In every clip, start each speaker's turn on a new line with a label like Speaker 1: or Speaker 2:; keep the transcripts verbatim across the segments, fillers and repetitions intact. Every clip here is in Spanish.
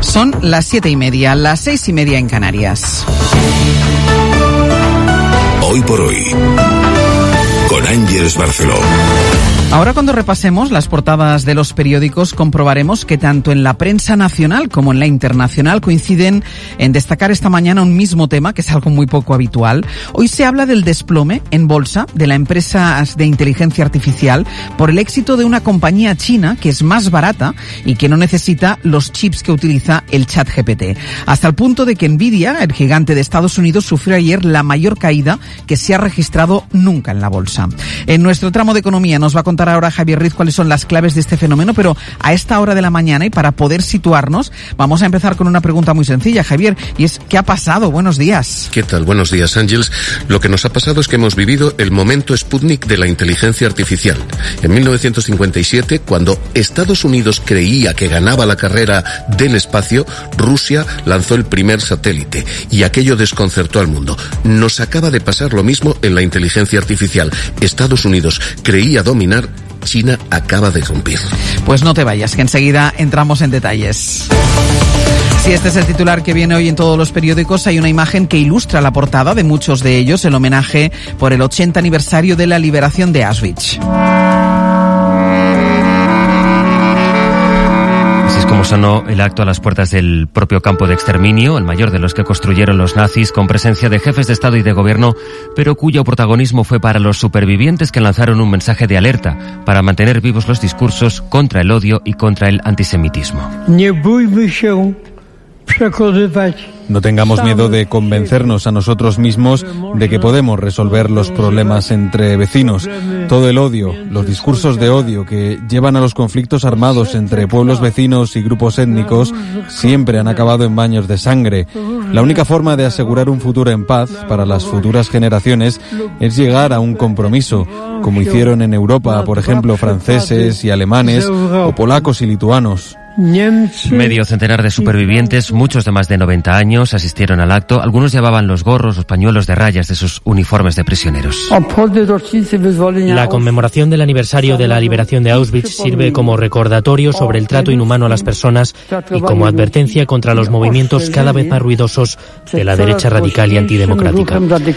Speaker 1: Son las siete y media, las seis y media en Canarias.
Speaker 2: Hoy por hoy, con Ángeles Barceló.
Speaker 1: Ahora, cuando repasemos las portadas de los periódicos, comprobaremos que tanto en la prensa nacional como en la internacional coinciden en destacar esta mañana un mismo tema, que es algo muy poco habitual. Hoy se habla del desplome en bolsa de la empresa de inteligencia artificial por el éxito de una compañía china que es más barata y que no necesita los chips que utiliza el ChatGPT. Hasta el punto de que Nvidia, el gigante de Estados Unidos, sufrió ayer la mayor caída que se ha registrado nunca en la bolsa. En nuestro tramo de economía nos va a contar ahora Javier Riz cuáles son las claves de este fenómeno, pero a esta hora de la mañana, y para poder situarnos, vamos a empezar con una pregunta muy sencilla, Javier, y es, ¿qué ha pasado? Buenos días.
Speaker 3: ¿Qué tal? Buenos días, Ángeles. Lo que nos ha pasado es que hemos vivido el momento Sputnik de la inteligencia artificial. En mil novecientos cincuenta y siete, cuando Estados Unidos creía que ganaba la carrera del espacio, Rusia lanzó el primer satélite, y aquello desconcertó al mundo. Nos acaba de pasar lo mismo en la inteligencia artificial. Estados Unidos creía dominar, China acaba de romper.
Speaker 1: Pues no te vayas, que enseguida entramos en detalles. Si este es el titular que viene hoy en todos los periódicos, hay una imagen que ilustra la portada de muchos de ellos, el homenaje por el ochenta aniversario de la liberación de Auschwitz.
Speaker 4: Como sonó el acto a las puertas del propio campo de exterminio, el mayor de los que construyeron los nazis, con presencia de jefes de Estado y de Gobierno, pero cuyo protagonismo fue para los supervivientes que lanzaron un mensaje de alerta para mantener vivos los discursos contra el odio y contra el antisemitismo.
Speaker 5: No tengamos miedo de convencernos a nosotros mismos de que podemos resolver los problemas entre vecinos. Todo el odio, los discursos de odio que llevan a los conflictos armados entre pueblos vecinos y grupos étnicos siempre han acabado en baños de sangre. La única forma de asegurar un futuro en paz para las futuras generaciones es llegar a un compromiso, como hicieron en Europa, por ejemplo, franceses y alemanes, o polacos y lituanos.
Speaker 4: Medio centenar de supervivientes, muchos de más de noventa años, asistieron al acto. Algunos llevaban los gorros, los pañuelos de rayas de sus uniformes de prisioneros.
Speaker 6: La conmemoración del aniversario de la liberación de Auschwitz sirve como recordatorio sobre el trato inhumano a las personas y como advertencia contra los movimientos cada vez más ruidosos de la derecha radical y antidemocrática.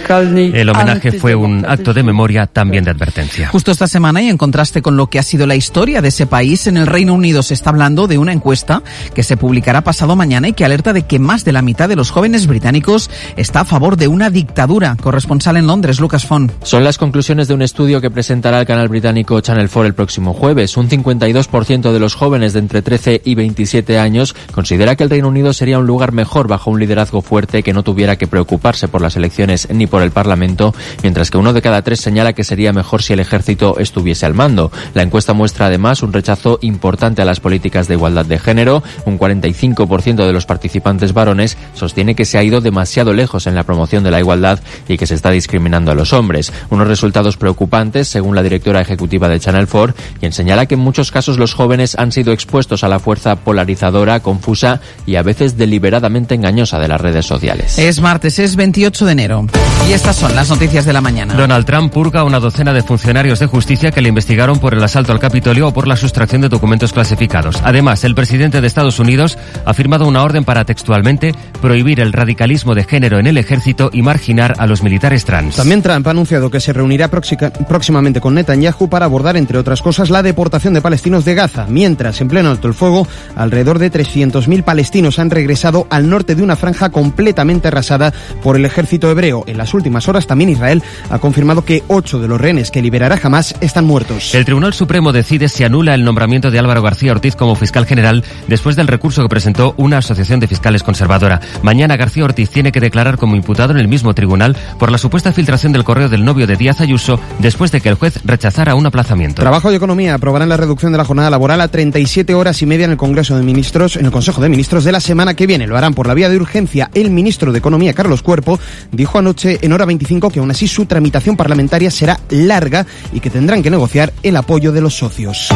Speaker 4: El homenaje fue un acto de memoria, también de advertencia.
Speaker 1: Justo esta semana, y en contraste con lo que ha sido la historia de ese país, en el Reino Unido se está hablando de una encuesta que se publicará pasado mañana y que alerta de que más de la mitad de los jóvenes británicos está a favor de una dictadura. Corresponsal en Londres, Lucas Font.
Speaker 7: Son las conclusiones de un estudio que presentará el canal británico Channel cuatro el próximo jueves. Un cincuenta y dos por ciento de los jóvenes de entre trece y veintisiete años considera que el Reino Unido sería un lugar mejor bajo un liderazgo fuerte que no tuviera que preocuparse por las elecciones ni por el Parlamento, mientras que uno de cada tres señala que sería mejor si el ejército estuviese al mando. La encuesta muestra además un rechazo importante a las políticas de igualdad de género. Un cuarenta y cinco por ciento de los participantes varones sostiene que se ha ido demasiado lejos en la promoción de la igualdad y que se está discriminando a los hombres. Unos resultados preocupantes, según la directora ejecutiva de Channel cuatro, quien señala que en muchos casos los jóvenes han sido expuestos a la fuerza polarizadora, confusa y a veces deliberadamente engañosa de las redes sociales.
Speaker 1: Es martes, es veintiocho de enero. Y estas son las noticias de la mañana.
Speaker 4: Donald Trump purga a una docena de funcionarios de justicia que le investigaron por el asalto al Capitolio o por la sustracción de documentos clasificados. Además, el presidente de Estados Unidos ha firmado una orden para, textualmente, prohibir el radicalismo de género en el ejército y marginar a los militares trans.
Speaker 8: También Trump ha anunciado que se reunirá próximamente con Netanyahu para abordar, entre otras cosas, la deportación de palestinos de Gaza. Mientras, en pleno alto el fuego, alrededor de trescientos mil palestinos han regresado al norte de una franja completamente arrasada por el ejército hebreo. En las últimas horas, también Israel ha confirmado que ocho de los rehenes que liberará Hamás están muertos.
Speaker 4: El Tribunal Supremo decide si anula el nombramiento de Álvaro García Ortiz como fiscal general después del recurso que presentó una asociación de fiscales conservadora. Mañana García Ortiz tiene que declarar como imputado en el mismo tribunal por la supuesta filtración del correo del novio de Díaz Ayuso después de que el juez rechazara un aplazamiento.
Speaker 8: Trabajo y Economía aprobarán la reducción de la jornada laboral a treinta y siete horas y media en el Congreso de Ministros, en el Consejo de Ministros de la semana que viene. Lo harán por la vía de urgencia. El ministro de Economía, Carlos Cuerpo, dijo anoche en Hora veinticinco que aún así su tramitación parlamentaria será larga y que tendrán que negociar el apoyo de los socios.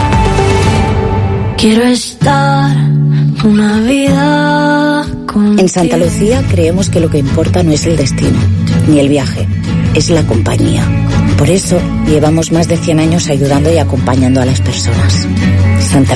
Speaker 9: Quiero estar una vida contigo.
Speaker 10: En Santa Lucía creemos que lo que importa no es el destino, ni el viaje, es la compañía. Por eso llevamos más de cien años ayudando y acompañando a las personas. Santa